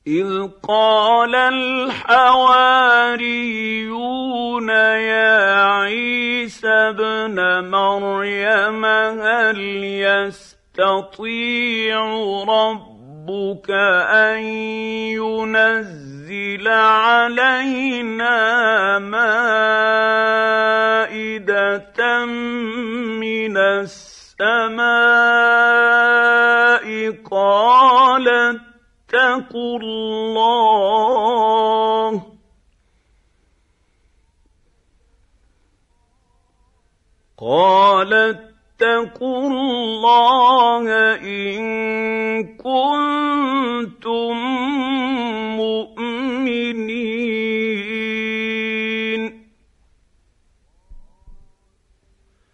إذ قال الحواريون يا عيسى ابن مريم هل يستطيع ربك أن ينزل علينا مائدة من السماء قال اتقوا الله إن كنتم